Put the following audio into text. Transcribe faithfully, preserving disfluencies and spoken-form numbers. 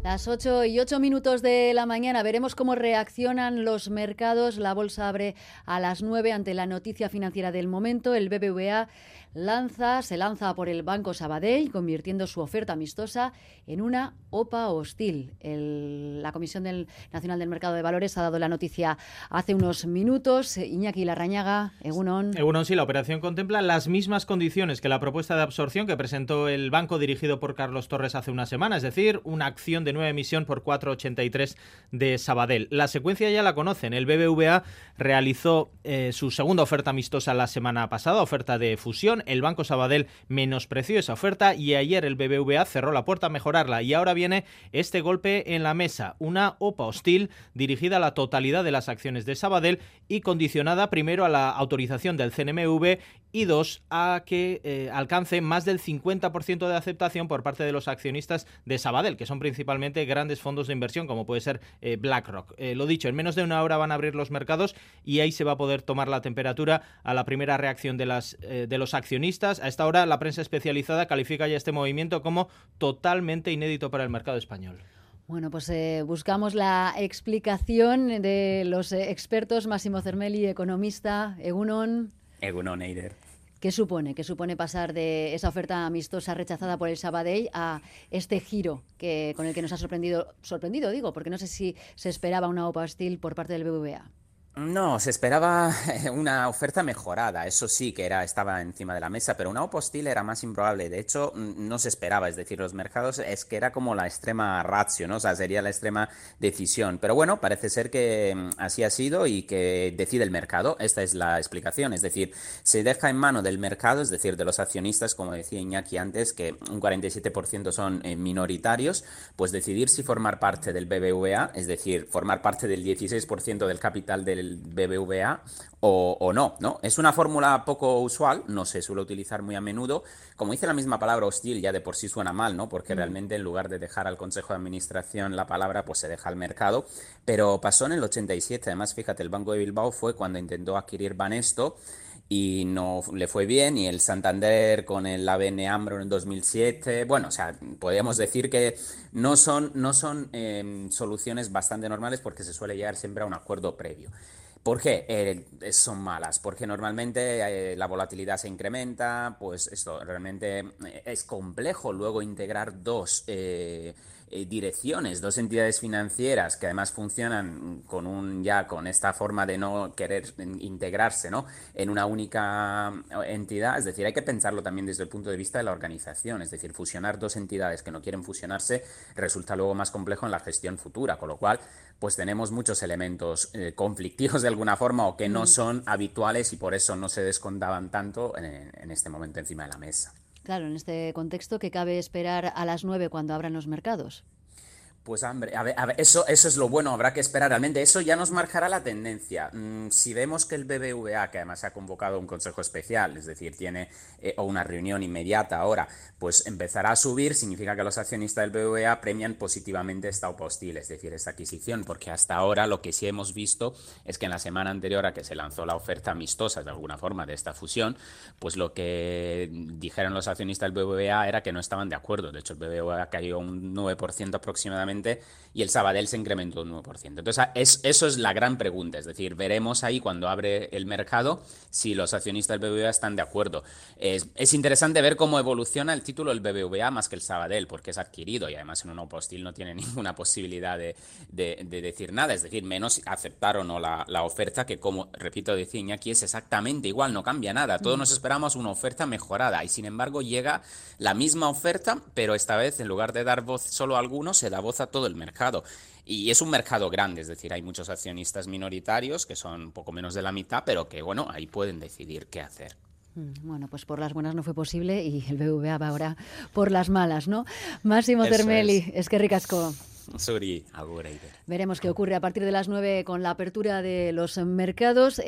Las ocho y ocho minutos de la mañana veremos cómo reaccionan los mercados. La bolsa abre a las nueve ante la noticia financiera del momento. El B B V A lanza, se lanza por el Banco Sabadell, convirtiendo su oferta amistosa en una O P A hostil. El, la Comisión del, Nacional del Mercado de Valores ha dado la noticia hace unos minutos. Iñaki Larrañaga, Egunon. Egunon, sí, la operación contempla las mismas condiciones que la propuesta de absorción que presentó el banco dirigido por Carlos Torres hace una semana, es decir, una acción de nueva emisión por cuatro coma ochenta y tres de Sabadell. La secuencia ya la conocen. El B B V A realizó eh, su segunda oferta amistosa la semana pasada, oferta de fusión. El Banco Sabadell menospreció esa oferta y ayer el B B V A cerró la puerta a mejorarla. Y ahora viene este golpe en la mesa, una O P A hostil dirigida a la totalidad de las acciones de Sabadell y condicionada primero a la autorización del C N M V y dos, a que eh, alcance más del cincuenta por ciento de aceptación por parte de los accionistas de Sabadell, que son principalmente grandes fondos de inversión como puede ser eh, BlackRock. Eh, lo dicho, en menos de una hora van a abrir los mercados y ahí se va a poder tomar la temperatura a la primera reacción de, las, eh, de los accionistas. A esta hora la prensa especializada califica ya este movimiento como totalmente inédito para el mercado español. Bueno, pues eh, buscamos la explicación de los eh, expertos. Massimo Zermelli, economista. Egunon. Egunon, Eider. ¿Qué supone? ¿Qué supone pasar de esa oferta amistosa rechazada por el Sabadell a este giro que con el que nos ha sorprendido, sorprendido digo, porque no sé si se esperaba una O P A hostil por parte del B B V A? No, se esperaba una oferta mejorada, eso sí que era estaba encima de la mesa, pero una O P A hostil era más improbable. De hecho, no se esperaba, es decir, los mercados es que era como la extrema ratio, ¿no? O sea, sería la extrema decisión. Pero bueno, parece ser que así ha sido y que decide el mercado. Esta es la explicación, es decir, se deja en mano del mercado, es decir, de los accionistas, como decía Iñaki antes, que un cuarenta y siete por ciento son minoritarios, pues decidir si formar parte del B B V A, es decir, formar parte del dieciséis por ciento del capital del B B V A o, o no, ¿no? Es una fórmula poco usual, no se suele utilizar muy a menudo. Como dice la misma palabra hostil, ya de por sí suena mal, ¿no? Porque mm. realmente en lugar de dejar al Consejo de Administración la palabra, pues se deja al mercado. Pero pasó en el ochenta y siete, además, fíjate, el Banco de Bilbao fue cuando intentó adquirir Banesto y no le fue bien, y el Santander con el A B N AMRO en dos mil siete, bueno, o sea, podríamos decir que no son, no son eh, soluciones bastante normales porque se suele llegar siempre a un acuerdo previo. ¿Por qué eh, son malas? Porque normalmente eh, la volatilidad se incrementa, pues esto realmente eh, es complejo luego integrar dos eh, eh, direcciones, dos entidades financieras que además funcionan con un ya con esta forma de no querer integrarse, ¿no?, en una única entidad. Es decir, hay que pensarlo también desde el punto de vista de la organización, es decir, fusionar dos entidades que no quieren fusionarse resulta luego más complejo en la gestión futura, con lo cual pues tenemos muchos elementos eh, conflictivos de alguna forma o que no son habituales y por eso no se descontaban tanto en, en este momento encima de la mesa. Claro, en este contexto, ¿qué cabe esperar a las nueve cuando abran los mercados? Pues hombre, a ver, a ver, eso, eso es lo bueno, habrá que esperar realmente, eso ya nos marcará la tendencia. Mm, si vemos que el B B V A, que además ha convocado un consejo especial, es decir, tiene eh, o una reunión inmediata ahora, pues empezará a subir, significa que los accionistas del B B V A premian positivamente esta O P A hostil, es decir, esta adquisición, porque hasta ahora lo que sí hemos visto es que en la semana anterior a que se lanzó la oferta amistosa de alguna forma de esta fusión, pues lo que dijeron los accionistas del B B V A era que no estaban de acuerdo. De hecho, el B B V A cayó un nueve por ciento aproximadamente y el Sabadell se incrementó un nueve por ciento. Entonces, es, eso es la gran pregunta. Es decir, veremos ahí cuando abre el mercado si los accionistas del B B V A están de acuerdo. Es, es interesante ver cómo evoluciona el título del B B V A más que el Sabadell, porque es adquirido y además en un O P A hostil no tiene ninguna posibilidad de, de, de decir nada. Es decir, menos aceptar o no la, la oferta, que como, repito, decía Iñaki, es exactamente igual, no cambia nada. Todos nos esperamos una oferta mejorada y sin embargo llega la misma oferta, pero esta vez en lugar de dar voz solo a algunos, se da voz a todo el mercado. Y es un mercado grande, es decir, hay muchos accionistas minoritarios que son un poco menos de la mitad, pero que, bueno, ahí pueden decidir qué hacer. Bueno, pues por las buenas no fue posible y el B B V A va ahora por las malas, ¿no? Massimo Zermelli, es. es que ricasco. Suri, agur, Eider. Veremos qué ocurre a partir de las nueve con la apertura de los mercados.